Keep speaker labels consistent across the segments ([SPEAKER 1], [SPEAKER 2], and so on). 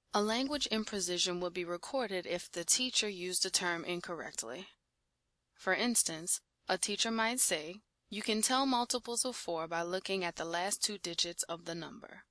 [SPEAKER 1] A language imprecision would be recorded if the teacher used a term incorrectly. For instance, a teacher might say, "You can tell multiples of 4 by looking at the last two digits of the number."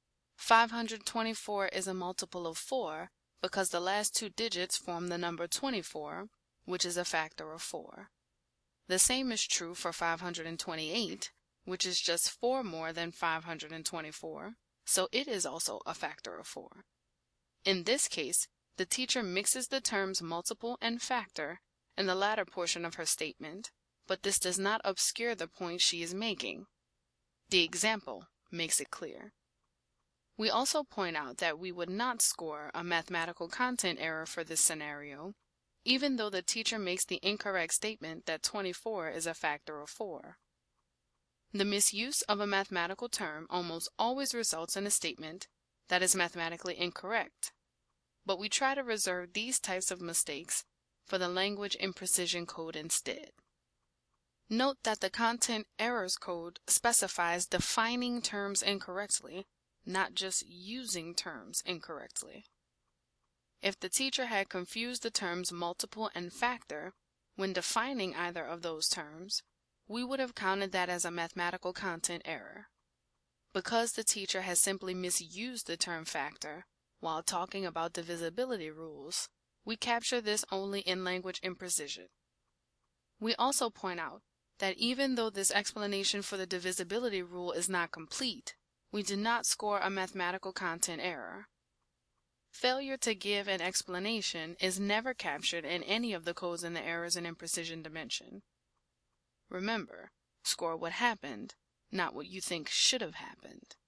[SPEAKER 1] 524 is a multiple of 4 because the last two digits form the number 24, which is a factor of 4. The same is true for 528, which is just 4 more than 524, so it is also a factor of 4. In this case, the teacher mixes the terms multiple and factor in the latter portion of her statement, but this does not obscure the point she is making. The example makes it clear. We also point out that we would not score a mathematical content error for this scenario, even though the teacher makes the incorrect statement that 24 is a factor of 4. The misuse of a mathematical term almost always results in a statement that is mathematically incorrect, but we try to reserve these types of mistakes for the language imprecision code instead. Note that the content errors code specifies defining terms incorrectly, not just using terms incorrectly. If the teacher had confused the terms multiple and factor when defining either of those terms, we would have counted that as a mathematical content error. Because the teacher has simply misused the term factor while talking about divisibility rules, we capture this only in language imprecision. We also point out that even though this explanation for the divisibility rule is not complete, we do not score a mathematical content error. Failure to give an explanation is never captured in any of the codes in the errors and imprecision dimension. Remember, score what happened, not what you think should have happened.